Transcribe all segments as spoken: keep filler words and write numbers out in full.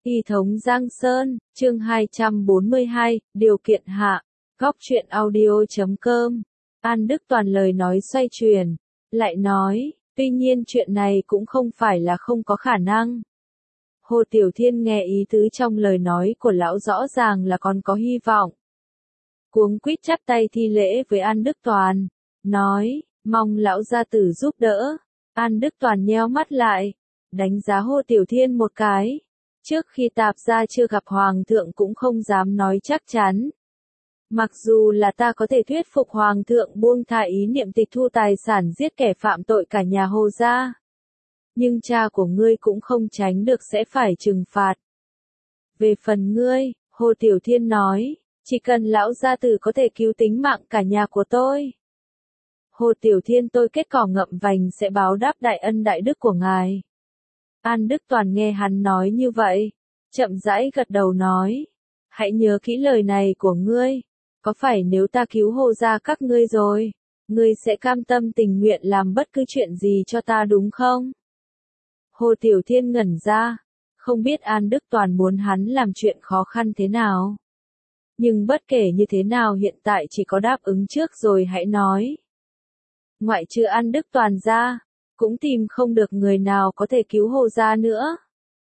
Y thống Giang Sơn, chương hai trăm bốn mươi hai, điều kiện hạ, góc truyện audio chấm com. An Đức Toàn lời nói xoay chuyển, lại nói, tuy nhiên chuyện này cũng không phải là không có khả năng. Hồ Tiểu Thiên nghe ý tứ trong lời nói của lão rõ ràng là còn có hy vọng. Cuống quýt chắp tay thi lễ với An Đức Toàn, nói, mong lão gia tử giúp đỡ. An Đức Toàn nheo mắt lại, đánh giá Hồ Tiểu Thiên một cái. Trước khi tạp gia chưa gặp Hoàng thượng cũng không dám nói chắc chắn. Mặc dù là ta có thể thuyết phục Hoàng thượng buông tha ý niệm tịch thu tài sản giết kẻ phạm tội cả nhà Hồ gia. Nhưng cha của ngươi cũng không tránh được sẽ phải trừng phạt. Về phần ngươi, Hồ Tiểu Thiên nói, chỉ cần lão gia tử có thể cứu tính mạng cả nhà của tôi. Hồ Tiểu Thiên tôi kết cỏ ngậm vành sẽ báo đáp đại ân đại đức của ngài. An Đức Toàn nghe hắn nói như vậy, chậm rãi gật đầu nói, hãy nhớ kỹ lời này của ngươi, có phải nếu ta cứu Hồ gia các ngươi rồi, ngươi sẽ cam tâm tình nguyện làm bất cứ chuyện gì cho ta đúng không? Hồ Tiểu Thiên ngẩn ra, không biết An Đức Toàn muốn hắn làm chuyện khó khăn thế nào. Nhưng bất kể như thế nào hiện tại chỉ có đáp ứng trước rồi hãy nói. Ngoại trừ An Đức Toàn ra, cũng tìm không được người nào có thể cứu Hồ gia nữa.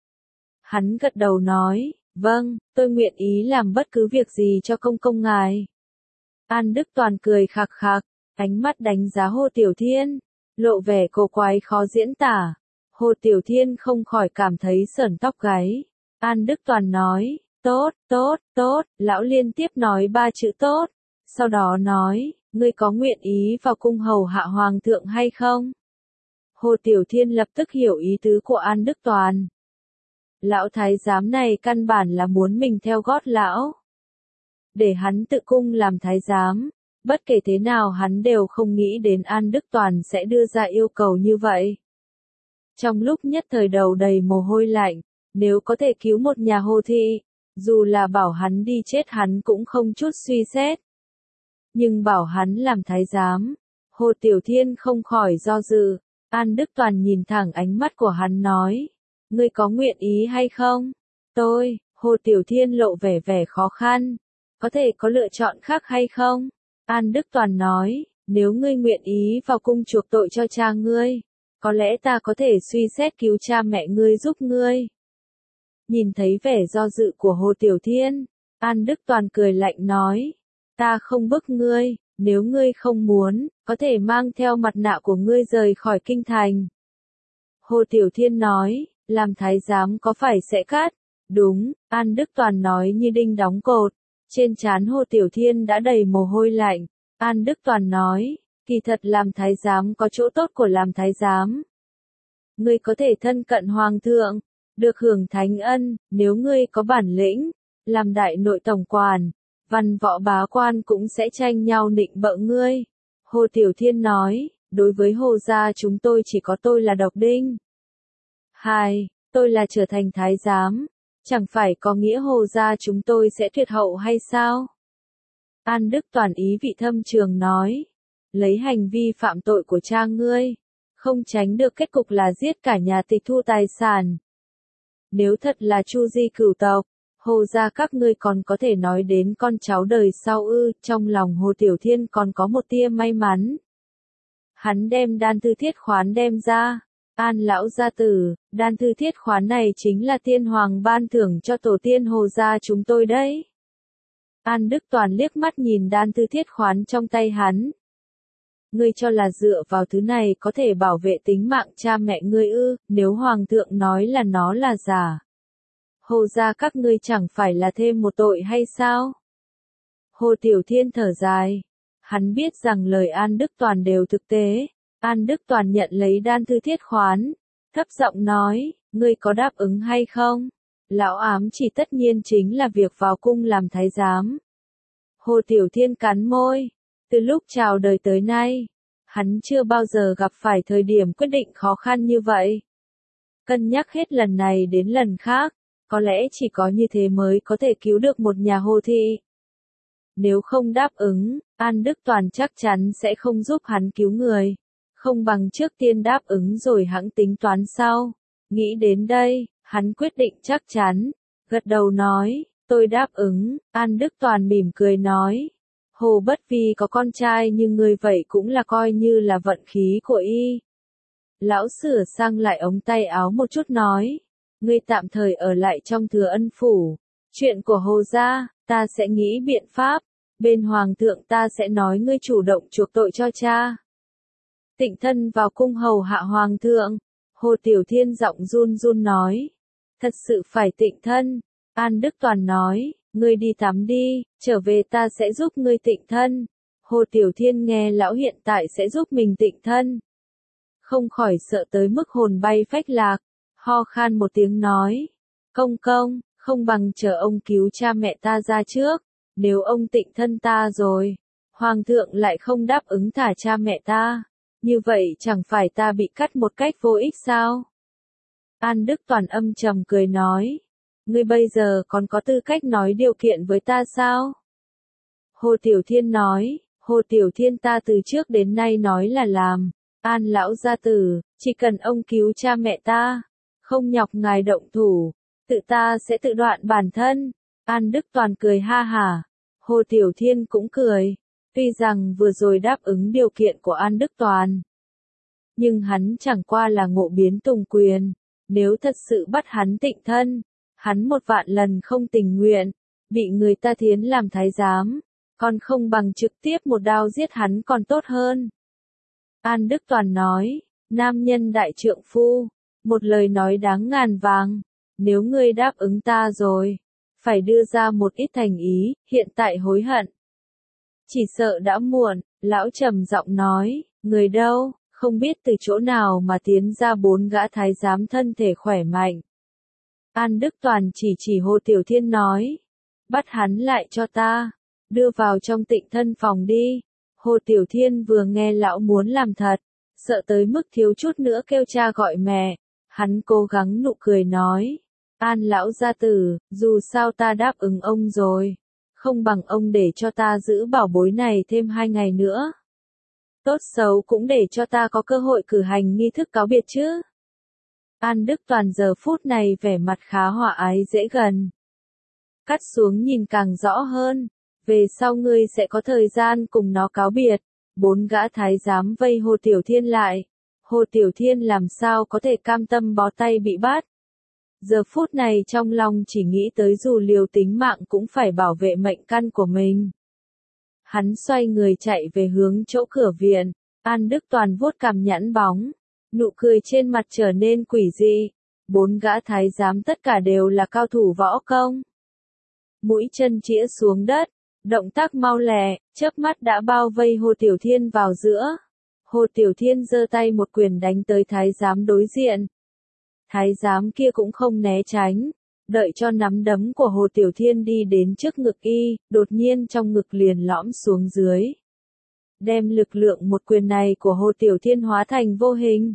Hắn gật đầu nói, vâng, tôi nguyện ý làm bất cứ việc gì cho công công ngài. An Đức Toàn cười khạc khạc, ánh mắt đánh giá Hồ Tiểu Thiên, lộ vẻ cổ quái khó diễn tả. Hồ Tiểu Thiên không khỏi cảm thấy sởn tóc gáy. An Đức Toàn nói, tốt, tốt, tốt, lão liên tiếp nói ba chữ tốt, sau đó nói, ngươi có nguyện ý vào cung hầu hạ Hoàng thượng hay không? Hồ Tiểu Thiên lập tức hiểu ý tứ của An Đức Toàn. Lão thái giám này căn bản là muốn mình theo gót lão. Để hắn tự cung làm thái giám, bất kể thế nào hắn đều không nghĩ đến An Đức Toàn sẽ đưa ra yêu cầu như vậy. Trong lúc nhất thời đầu đầy mồ hôi lạnh, nếu có thể cứu một nhà Hồ thị, dù là bảo hắn đi chết hắn cũng không chút suy xét. Nhưng bảo hắn làm thái giám, Hồ Tiểu Thiên không khỏi do dự. An Đức Toàn nhìn thẳng ánh mắt của hắn nói, ngươi có nguyện ý hay không? Tôi, Hồ Tiểu Thiên lộ vẻ vẻ khó khăn, có thể có lựa chọn khác hay không? An Đức Toàn nói, nếu ngươi nguyện ý vào cung chuộc tội cho cha ngươi, có lẽ ta có thể suy xét cứu cha mẹ ngươi giúp ngươi. Nhìn thấy vẻ do dự của Hồ Tiểu Thiên, An Đức Toàn cười lạnh nói, ta không bức ngươi. Nếu ngươi không muốn, có thể mang theo mặt nạ của ngươi rời khỏi kinh thành. Hồ Tiểu Thiên nói, làm thái giám có phải sẽ cắt? Đúng, An Đức Toàn nói như đinh đóng cột. Trên trán Hồ Tiểu Thiên đã đầy mồ hôi lạnh. An Đức Toàn nói, kỳ thật làm thái giám có chỗ tốt của làm thái giám. Ngươi có thể thân cận Hoàng thượng, được hưởng thánh ân, nếu ngươi có bản lĩnh, làm đại nội tổng quản. Văn võ bá quan cũng sẽ tranh nhau nịnh bợ ngươi. Hồ Tiểu Thiên nói, đối với Hồ gia chúng tôi chỉ có tôi là độc đinh. Hai, tôi là trở thành thái giám, chẳng phải có nghĩa Hồ gia chúng tôi sẽ tuyệt hậu hay sao? An Đức Toàn ý vị thâm trường nói, lấy hành vi phạm tội của cha ngươi, không tránh được kết cục là giết cả nhà tịch thu tài sản. Nếu thật là chu di cửu tộc, Hồ gia các ngươi còn có thể nói đến con cháu đời sau ư, trong lòng Hồ Tiểu Thiên còn có một tia may mắn. Hắn đem đan thư thiết khoán đem ra, An lão gia tử, đan thư thiết khoán này chính là tiên hoàng ban thưởng cho tổ tiên Hồ gia chúng tôi đấy. An Đức Toàn liếc mắt nhìn đan thư thiết khoán trong tay hắn. Ngươi cho là dựa vào thứ này có thể bảo vệ tính mạng cha mẹ ngươi ư, nếu Hoàng thượng nói là nó là giả. Hồ gia các ngươi chẳng phải là thêm một tội hay sao? Hồ Tiểu Thiên thở dài. Hắn biết rằng lời An Đức Toàn đều thực tế. An Đức Toàn nhận lấy đan thư thiết khoán. Thấp giọng nói, ngươi có đáp ứng hay không? Lão ám chỉ tất nhiên chính là việc vào cung làm thái giám. Hồ Tiểu Thiên cắn môi. Từ lúc chào đời tới nay, hắn chưa bao giờ gặp phải thời điểm quyết định khó khăn như vậy. Cân nhắc hết lần này đến lần khác. Có lẽ chỉ có như thế mới có thể cứu được một nhà Hồ thị. Nếu không đáp ứng, An Đức Toàn chắc chắn sẽ không giúp hắn cứu người. Không bằng trước tiên đáp ứng rồi hẵng tính toán sau. Nghĩ đến đây, hắn quyết định chắc chắn. Gật đầu nói, tôi đáp ứng. An Đức Toàn mỉm cười nói, Hồ Bất Vi có con trai như ngươi vậy cũng là coi như là vận khí của y. Lão sửa sang lại ống tay áo một chút nói, ngươi tạm thời ở lại trong Thừa Ân phủ. Chuyện của Hồ gia, ta sẽ nghĩ biện pháp. Bên Hoàng thượng ta sẽ nói ngươi chủ động chuộc tội cho cha. Tịnh thân vào cung hầu hạ Hoàng thượng. Hồ Tiểu Thiên giọng run run nói. Thật sự phải tịnh thân. An Đức Toàn nói, ngươi đi tắm đi, trở về ta sẽ giúp ngươi tịnh thân. Hồ Tiểu Thiên nghe lão hiện tại sẽ giúp mình tịnh thân. Không khỏi sợ tới mức hồn bay phách lạc, ho khan một tiếng nói. Công công, không bằng chờ ông cứu cha mẹ ta ra trước, nếu ông tịnh thân ta rồi, Hoàng thượng lại không đáp ứng thả cha mẹ ta, như vậy chẳng phải ta bị cắt một cách vô ích sao? An Đức Toàn âm trầm cười nói, ngươi bây giờ còn có tư cách nói điều kiện với ta sao? Hồ Tiểu Thiên nói, Hồ Tiểu Thiên ta từ trước đến nay nói là làm, An lão gia tử, chỉ cần ông cứu cha mẹ ta, không nhọc ngài động thủ, tự ta sẽ tự đoạn bản thân. An Đức Toàn cười ha hả, Hồ Tiểu Thiên cũng cười, tuy rằng vừa rồi đáp ứng điều kiện của An Đức Toàn, nhưng hắn chẳng qua là ngộ biến tùng quyền, nếu thật sự bắt hắn tịnh thân, hắn một vạn lần không tình nguyện, bị người ta thiến làm thái giám, còn không bằng trực tiếp một đao giết hắn còn tốt hơn. An Đức Toàn nói, nam nhân đại trượng phu, một lời nói đáng ngàn vàng, nếu ngươi đáp ứng ta rồi, phải đưa ra một ít thành ý, hiện tại hối hận. Chỉ sợ đã muộn, lão trầm giọng nói, người đâu, không biết từ chỗ nào mà tiến ra bốn gã thái giám thân thể khỏe mạnh. An Đức Toàn chỉ chỉ Hồ Tiểu Thiên nói, bắt hắn lại cho ta, đưa vào trong tịnh thân phòng đi. Hồ Tiểu Thiên vừa nghe lão muốn làm thật, sợ tới mức thiếu chút nữa kêu cha gọi mẹ, hắn cố gắng nụ cười nói, An lão gia tử, dù sao ta đáp ứng ông rồi, không bằng ông để cho ta giữ bảo bối này thêm hai ngày nữa. Tốt xấu cũng để cho ta có cơ hội cử hành nghi thức cáo biệt chứ. An Đức Toàn giờ phút này vẻ mặt khá hòa ái dễ gần. Cắt xuống nhìn càng rõ hơn, về sau ngươi sẽ có thời gian cùng nó cáo biệt. Bốn gã thái giám vây Hồ Tiểu Thiên lại. Hồ Tiểu Thiên làm sao có thể cam tâm bó tay bị bắt. Giờ phút này trong lòng chỉ nghĩ tới dù liều tính mạng cũng phải bảo vệ mệnh căn của mình. Hắn xoay người chạy về hướng chỗ cửa viện, An Đức Toàn vuốt cằm nhẵn bóng, nụ cười trên mặt trở nên quỷ dị. Bốn gã thái giám tất cả đều là cao thủ võ công. Mũi chân chĩa xuống đất, động tác mau lẹ, chớp mắt đã bao vây Hồ Tiểu Thiên vào giữa. Hồ Tiểu Thiên giơ tay một quyền đánh tới thái giám đối diện. Thái giám kia cũng không né tránh, đợi cho nắm đấm của Hồ Tiểu Thiên đi đến trước ngực y, đột nhiên trong ngực liền lõm xuống dưới. Đem lực lượng một quyền này của Hồ Tiểu Thiên hóa thành vô hình.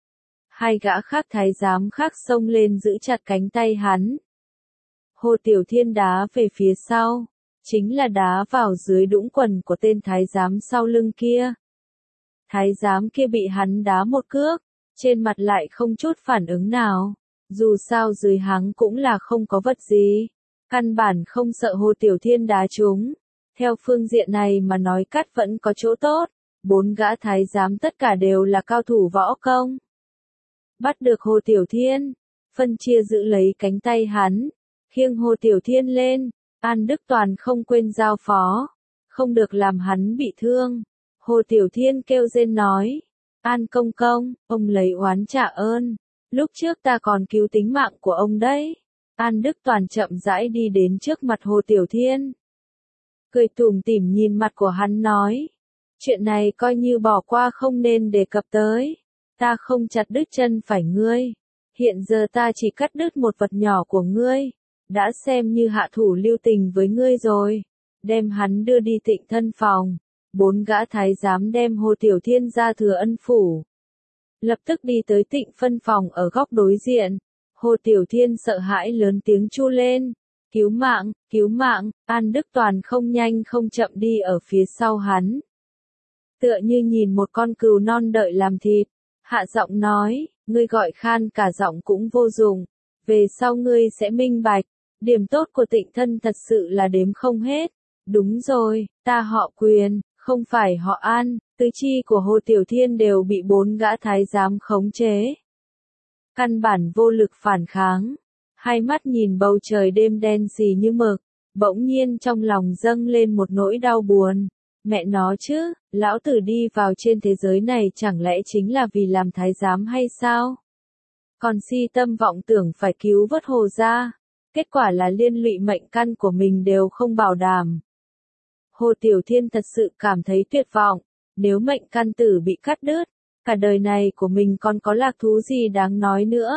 Hai gã khác thái giám khác xông lên giữ chặt cánh tay hắn. Hồ Tiểu Thiên đá về phía sau, chính là đá vào dưới đũng quần của tên thái giám sau lưng kia. Thái giám kia bị hắn đá một cước, trên mặt lại không chút phản ứng nào, dù sao dưới hắn cũng là không có vật gì, căn bản không sợ Hồ Tiểu Thiên đá chúng. Theo phương diện này mà nói cắt vẫn có chỗ tốt, bốn gã thái giám tất cả đều là cao thủ võ công. Bắt được Hồ Tiểu Thiên, phân chia giữ lấy cánh tay hắn, khiêng Hồ Tiểu Thiên lên, An Đức Toàn không quên giao phó, không được làm hắn bị thương. Hồ Tiểu Thiên kêu rên nói, An công công, ông lấy oán trả ơn, lúc trước ta còn cứu tính mạng của ông đấy. An Đức Toàn chậm rãi đi đến trước mặt Hồ Tiểu Thiên, cười tủm tỉm nhìn mặt của hắn nói, chuyện này coi như bỏ qua không nên đề cập tới, ta không chặt đứt chân phải ngươi, hiện giờ ta chỉ cắt đứt một vật nhỏ của ngươi, đã xem như hạ thủ lưu tình với ngươi rồi, đem hắn đưa đi tịnh thân phòng. Bốn gã thái giám đem Hồ Tiểu Thiên ra Thừa Ân phủ, lập tức đi tới tịnh phân phòng ở góc đối diện. Hồ Tiểu Thiên sợ hãi lớn tiếng chu lên, cứu mạng, cứu mạng. An Đức Toàn không nhanh không chậm đi ở phía sau hắn, tựa như nhìn một con cừu non đợi làm thịt, hạ giọng nói, ngươi gọi khan cả giọng cũng vô dụng, về sau ngươi sẽ minh bạch, Điểm tốt của Tịnh Thân thật sự là đếm không hết. Đúng rồi, ta họ Quyền, không phải họ An, tứ chi của Hồ Tiểu Thiên đều bị bốn gã thái giám khống chế. Căn bản vô lực phản kháng, hai mắt nhìn bầu trời đêm đen sì như mực, bỗng nhiên trong lòng dâng lên một nỗi đau buồn. Mẹ nó chứ, lão tử đi vào trên thế giới này chẳng lẽ chính là vì làm thái giám hay sao? Còn si tâm vọng tưởng phải cứu vớt Hồ gia, kết quả là liên lụy mệnh căn của mình đều không bảo đảm. Hồ Tiểu Thiên thật sự cảm thấy tuyệt vọng, nếu mệnh căn tử bị cắt đứt, cả đời này của mình còn có lạc thú gì đáng nói nữa.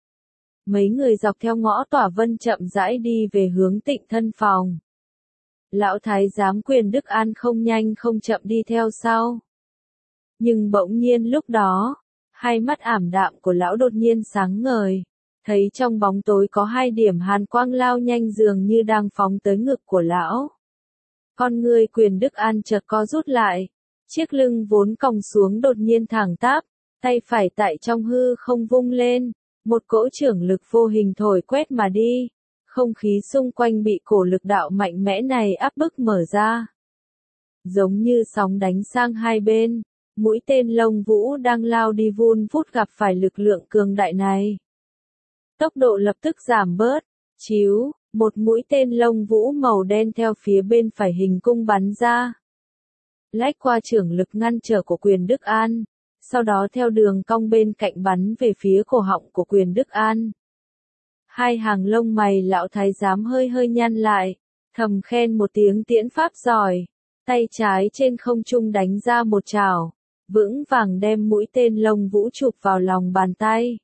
Mấy người dọc theo ngõ Tỏa Vân chậm rãi đi về hướng Tịnh Thân phòng. Lão thái giám Quyền Đức An không nhanh không chậm đi theo sau. Nhưng bỗng nhiên lúc đó, hai mắt ảm đạm của lão đột nhiên sáng ngời, thấy trong bóng tối có hai điểm hàn quang lao nhanh dường như đang phóng tới ngực của lão. Con người Quyền Đức An chợt co rút lại, chiếc lưng vốn còng xuống đột nhiên thẳng tắp, tay phải tại trong hư không vung lên, một cỗ trưởng lực vô hình thổi quét mà đi, không khí xung quanh bị cổ lực đạo mạnh mẽ này áp bức mở ra. Giống như sóng đánh sang hai bên, mũi tên Lông Vũ đang lao đi vun vút gặp phải lực lượng cường đại này. Tốc độ lập tức giảm bớt, chíu, một mũi tên Lông Vũ màu đen theo phía bên phải hình cung bắn ra. Lách qua trưởng lực ngăn trở của Quyền Đức An, sau đó theo đường cong bên cạnh bắn về phía cổ họng của Quyền Đức An. Hai hàng lông mày lão thái giám hơi hơi nhăn lại, thầm khen một tiếng tiễn pháp giỏi, tay trái trên không trung đánh ra một chảo, vững vàng đem mũi tên Lông Vũ chụp vào lòng bàn tay.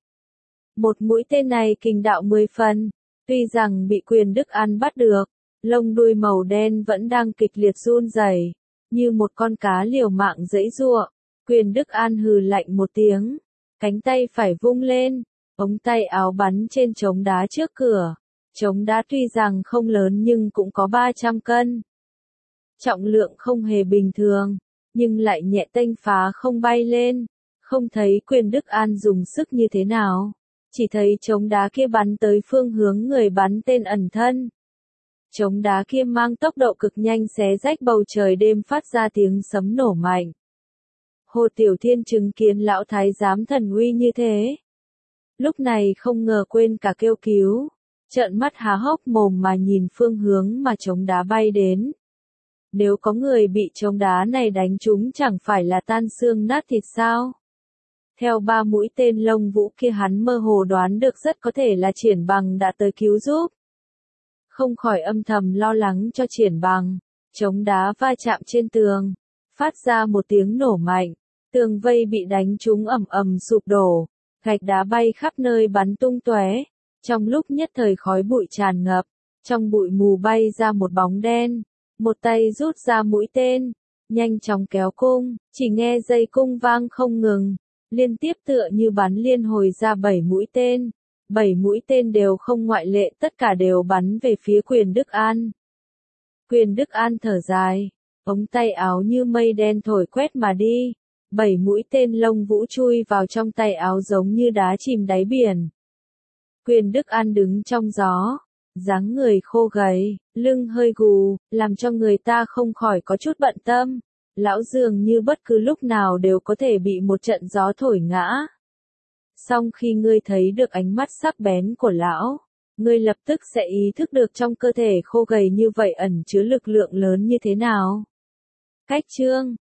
Một mũi tên này kình đạo mười phần, tuy rằng bị Quyền Đức An bắt được, lông đuôi màu đen vẫn đang kịch liệt run rẩy, như một con cá liều mạng giãy giụa. Quyền Đức An hừ lạnh một tiếng, cánh tay phải vung lên, ống tay áo bắn trên trống đá trước cửa. Trống đá tuy rằng không lớn nhưng cũng có ba trăm cân. Trọng lượng không hề bình thường, nhưng lại nhẹ tênh phá không bay lên. Không thấy Quyền Đức An dùng sức như thế nào, chỉ thấy trống đá kia bắn tới phương hướng người bắn tên ẩn thân. Trống đá kia mang tốc độ cực nhanh xé rách bầu trời đêm phát ra tiếng sấm nổ mạnh. Hồ Tiểu Thiên chứng kiến lão thái giám thần uy như thế, lúc này không ngờ quên cả kêu cứu, trợn mắt há hốc mồm mà nhìn phương hướng mà trống đá bay đến. Nếu có người bị trống đá này đánh trúng chẳng phải là tan xương nát thịt sao? Theo ba mũi tên Lông Vũ kia hắn mơ hồ đoán được rất có thể là Triển Bằng đã tới cứu giúp. Không khỏi âm thầm lo lắng cho Triển Bằng, trống đá va chạm trên tường, phát ra một tiếng nổ mạnh, tường vây bị đánh trúng ầm ầm sụp đổ, gạch đá bay khắp nơi bắn tung tóe. Trong lúc nhất thời khói bụi tràn ngập, trong bụi mù bay ra một bóng đen, một tay rút ra mũi tên, nhanh chóng kéo cung, chỉ nghe dây cung vang không ngừng, liên tiếp tựa như bắn liên hồi ra bảy mũi tên. Bảy mũi tên đều không ngoại lệ, tất cả đều bắn về phía Quyền Đức An. Quyền Đức An thở dài, ống tay áo như mây đen thổi quét mà đi. Bảy mũi tên Lông Vũ chui vào trong tay áo giống như đá chìm đáy biển. Quyền Đức An đứng trong gió, dáng người khô gầy, lưng hơi gù, làm cho người ta không khỏi có chút bận tâm. Lão dường như bất cứ lúc nào đều có thể bị một trận gió thổi ngã. Song khi ngươi thấy được ánh mắt sắc bén của lão, ngươi lập tức sẽ ý thức được trong cơ thể khô gầy như vậy ẩn chứa lực lượng lớn như thế nào. Cách chương